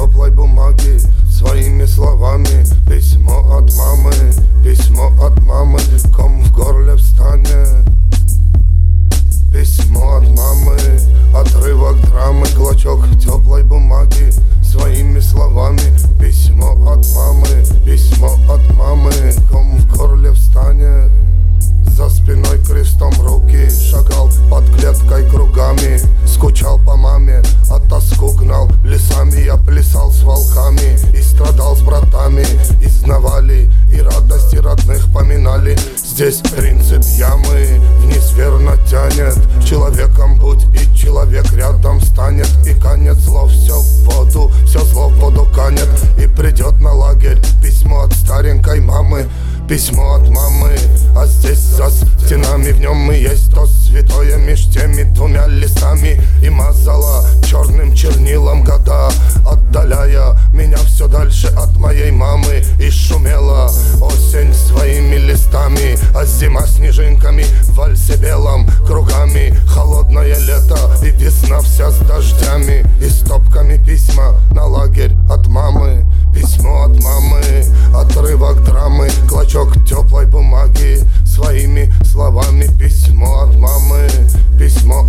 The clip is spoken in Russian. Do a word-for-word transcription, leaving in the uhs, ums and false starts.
теплой бумаги, своими словами. Письмо от мамы, письмо от мамы, ком в горле встанет. Письмо от мамы, отрывок драмы, клочок теплой бумаги, своими словами. Письмо от мамы, письмо от мамы, ком в горле встанет. За спиной крестом руки, шагал под клеткой кругами, скучал по маме, а тоску гнал лесами. Я плясал с волками и страдал с братами. Изнавали и радости родных поминали. Здесь принцип ямы вниз верно тянет. Человеком будь, и человек рядом станет. И канет зло все в воду, все зло в воду канет. И придет на лагерь письмо от старенькой мамы, письмо от мамы. А здесь за стенами в нем и есть то святое меж теми двумя листами. И мазала черным чернилом года, отдаляя меня все дальше от моей мамы. И шумела осень своими листами, а зима снежинками в вальсе белом кругами. Холодное лето и весна вся с дождями. И стопками письма на лагерь от мамы. Письмо от мамы, отрывок драмы, клочок теплой бумаги, своими словами. Письмо от мамы, письмо